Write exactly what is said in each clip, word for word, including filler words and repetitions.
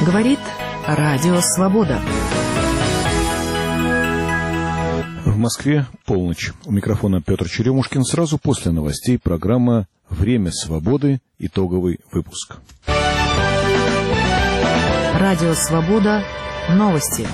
Говорит Радио Свобода. В Москве полночь. У микрофона Петр Черемушкин. Сразу после новостей программа «Время свободы». Итоговый выпуск. Радио Свобода. Новости.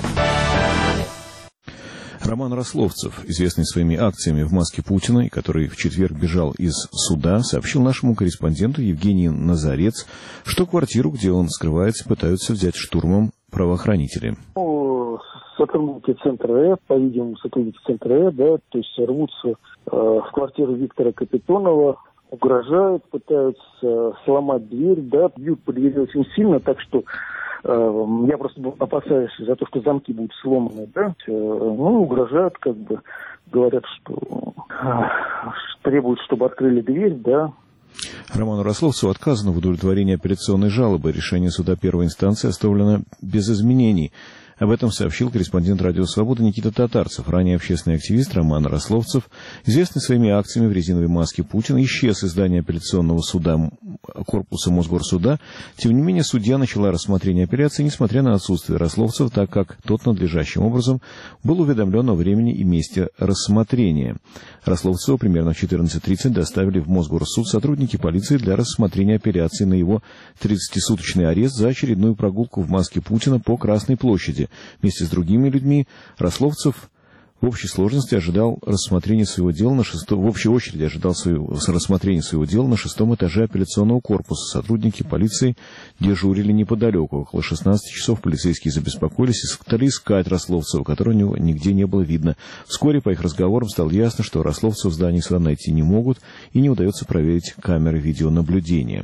Роман Рословцев, известный своими акциями в маске Путина, и который в четверг бежал из суда, сообщил нашему корреспонденту Евгению Назарец, что квартиру, где он скрывается, пытаются взять штурмом правоохранители. Сотрудники центра Э, по-видимому, сотрудники центра Э, да, то есть рвутся э, в квартиру Виктора Капитонова, угрожают, пытаются сломать дверь, да, бьют по двери очень сильно, так что э, я просто опасаюсь за то, что замки будут сломаны, да, э, ну, угрожают, как бы, говорят, что э, требуют, чтобы открыли дверь, да. Роману Рословцеву отказано в удовлетворении апелляционной жалобы. Решение суда первой инстанции оставлено без изменений. Об этом сообщил корреспондент «Радио Свобода» Никита Татарцев. Ранее общественный активист Роман Рословцев, известный своими акциями в резиновой маске Путина, исчез из здания апелляционного суда корпуса Мосгорсуда. Тем не менее, судья начала рассмотрение апелляции, несмотря на отсутствие Рословцева, так как тот надлежащим образом был уведомлен о времени и месте рассмотрения. Рословцева примерно в четырнадцать тридцать доставили в Мосгорсуд сотрудники полиции для рассмотрения апелляции на его тридцатисуточный арест за очередную прогулку в маске Путина по Красной площади. Вместе с другими людьми Рословцев в общей сложности ожидал рассмотрения своего дела на шестом, в общей очереди ожидал своего, рассмотрения своего дела на шестом этаже апелляционного корпуса. Сотрудники полиции дежурили неподалеку. Около шестнадцати часов полицейские забеспокоились и стали искать Рословцева, которого нигде не было видно. Вскоре по их разговорам стало ясно, что Рословцева в здании суда найти не могут и не удается проверить камеры видеонаблюдения.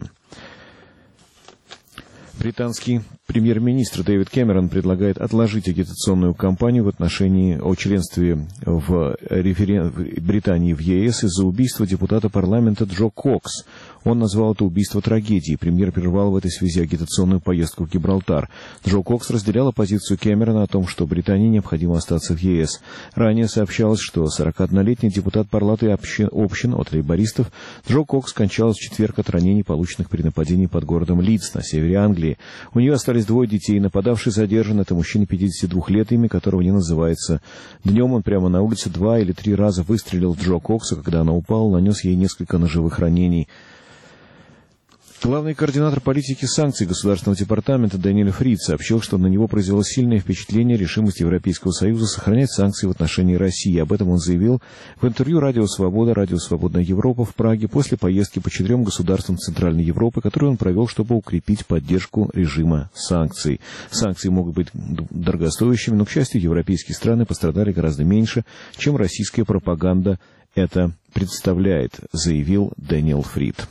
Британский премьер-министр Дэвид Кэмерон предлагает отложить агитационную кампанию в отношении о членстве в референ... Британии в Е С из-за убийства депутата парламента Джо Кокс. Он назвал это убийство трагедией. Премьер прервал в этой связи агитационную поездку в Гибралтар. Джо Кокс разделяла позицию Кэмерона о том, что Британии необходимо остаться в Е С. Ранее сообщалось, что сорокаоднолетний депутат палаты общин, общин от лейбористов Джо Кокс скончалась в четверг от ранений, полученных при нападении под городом Лидс на севере Англии. У нее остались двое детей. Нападавший задержан. Это мужчина пятидесяти двух лет, имя которого не называется. Днем он прямо на улице два или три раза выстрелил в Джо Кокса, когда она упала, нанес ей несколько ножевых ранений. Главный координатор политики санкций Государственного департамента Дэниэль Фрид сообщил, что на него произвело сильное впечатление решимость Европейского Союза сохранять санкции в отношении России. Об этом он заявил в интервью «Радио Свобода», «Радио Свободная Европа» в Праге после поездки по четырем государствам Центральной Европы, которую он провел, чтобы укрепить поддержку режима санкций. Санкции могут быть дорогостоящими, но, к счастью, европейские страны пострадали гораздо меньше, чем российская пропаганда это представляет, заявил Дэниэль Фрид.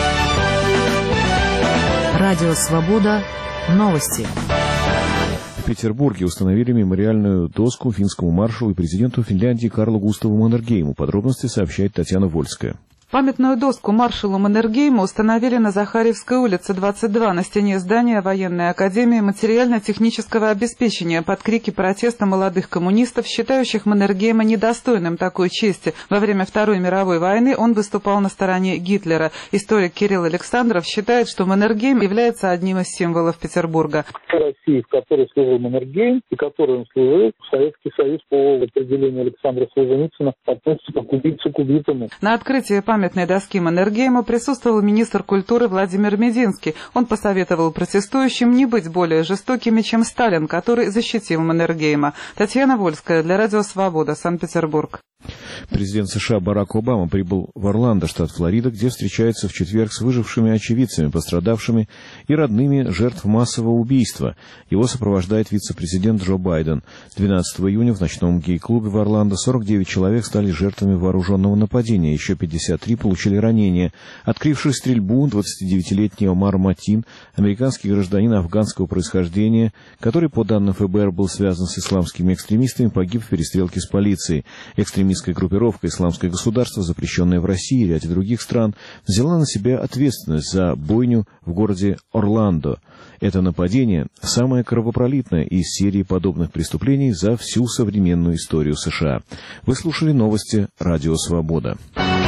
Радио Свобода. Новости. В Петербурге установили мемориальную доску финскому маршалу и президенту Финляндии Карлу Густаву Маннергейму. Подробности сообщает Татьяна Вольская. Памятную доску маршалу Маннергейму установили на Захарьевской улице, двадцать два, на стене здания Военной академии материально-технического обеспечения под крики протеста молодых коммунистов, считающих Маннергейма недостойным такой чести. Во время Второй мировой войны он выступал на стороне Гитлера. Историк Кирилл Александров считает, что Маннергейм является одним из символов Петербурга. России, в которой служил Маннергейм и которой он служил, Советский Союз по определению Александра Солженицына относится как убийца к убитому. На открытии памятника памятной доски Маннергейма присутствовал министр культуры Владимир Мединский. Он посоветовал протестующим не быть более жестокими, чем Сталин, который защитил Маннергейма. Татьяна Вольская для Радио Свобода, Санкт-Петербург. Президент США Барак Обама прибыл в Орландо, штат Флорида, где встречается в четверг с выжившими очевидцами, пострадавшими и родными жертв массового убийства. Его сопровождает вице-президент Джо Байден. двенадцатого июня в ночном гей-клубе в Орландо сорок девять человек стали жертвами вооруженного нападения, еще пятьдесят три получили ранения. Открывший стрельбу двадцатидевятилетний Омар Матин, американский гражданин афганского происхождения, который, по данным Эф Бэ Эр, был связан с исламскими экстремистами, погиб в перестрелке с полицией. Экстремистская группировка «Исламское государство», запрещенная в России и ряде других стран, взяла на себя ответственность за бойню в городе Орландо. Это нападение – самое кровопролитное из серии подобных преступлений за всю современную историю США. Вы слушали новости «Радио Свобода».